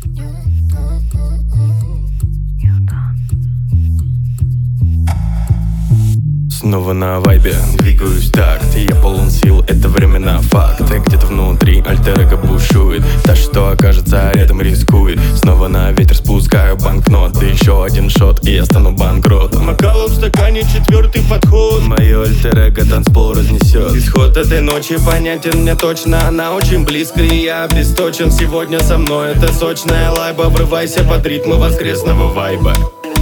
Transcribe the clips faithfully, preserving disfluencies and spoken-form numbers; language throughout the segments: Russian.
Снова на вайбе, двигаюсь так, я полон сил, это временно факт. Где-то внутри альтер-эго бушует, та, что окажется рядом, рискует. Снова на ветер спускаю банкнот, еще один шот, и я стану банкротом. Бокалом в стакане четвертый подход. Мое альтер-эго танцпол разнесет. Исход этой ночи понятен мне точно, она очень близко, и я обесточен. Сегодня со мной это сочная лайба, врывайся под ритмы воскресного вайба.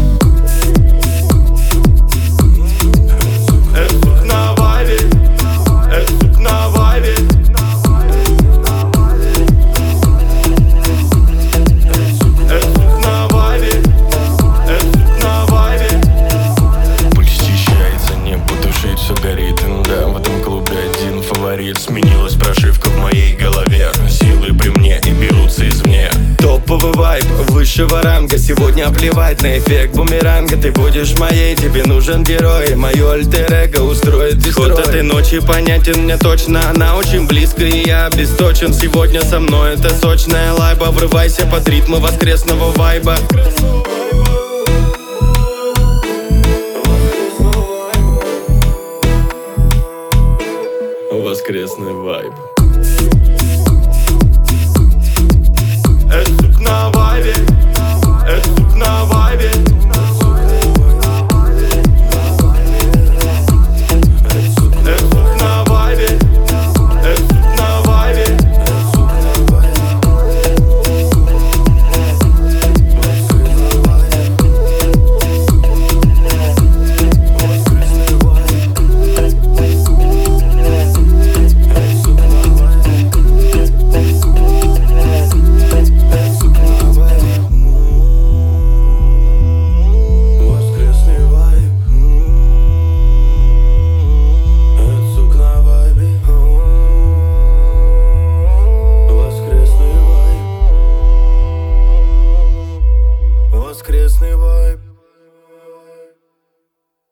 Сменилась прошивка в моей голове, силы при мне и берутся извне. Топовый вайб высшего ранга, сегодня плевать на эффект бумеранга. Ты будешь моей, тебе нужен герой, мое альтер-эго устроит дестрой. Ход этой ночи понятен мне точно, она очень близко, и я обесточен. Сегодня со мной это сочная лайба, врывайся под ритмы воскресного вайба. Воскресный вайб.